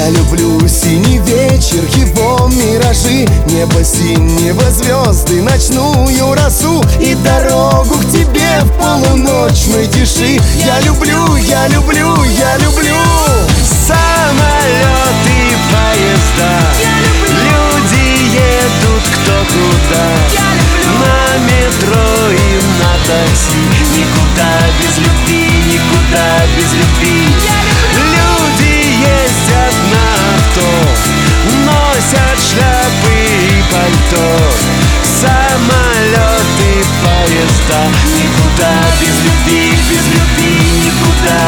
Я люблю синий вечер, его миражи, небо синего, звезды, ночную росу и дорогу к тебе в полуночной тиши. Я люблю, я люблю, я люблю самолеты, поезда, люди едут кто куда, на метро и на такси. Никуда без любви, никуда без любви. Люди ездят на авто, носят шляпы и пальто, самолеты, поезда. Никуда без любви, без любви, никуда.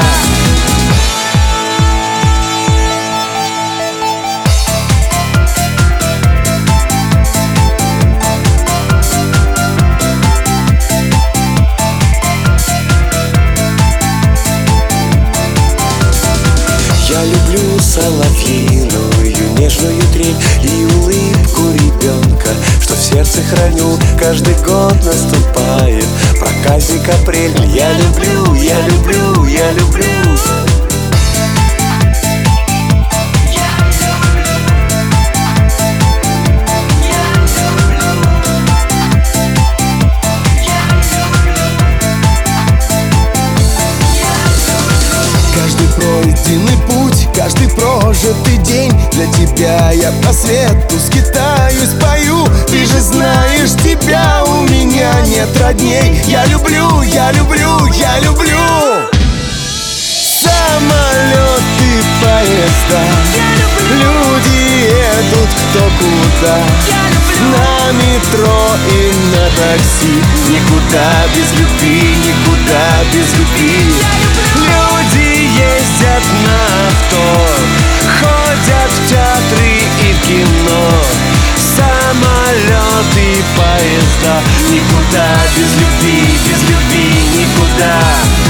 Я люблю соловьиную нежную трель и улыбку ребенка, что в сердце храню. Каждый год наступает проказник апрель. Я люблю, я люблю, я люблю. Каждый пройденный путь, каждый прожитый день, для тебя я по свету скитаюсь, пою. Ты же знаешь, тебя у меня нет родней. Я люблю, я люблю, я люблю самолеты, поезда, люди едут кто куда, на метро и на такси. Никуда без любви, никуда без любви. Люди ездят на авто, ходят в театры и в кино, самолеты, поезда. Никуда без любви, никуда.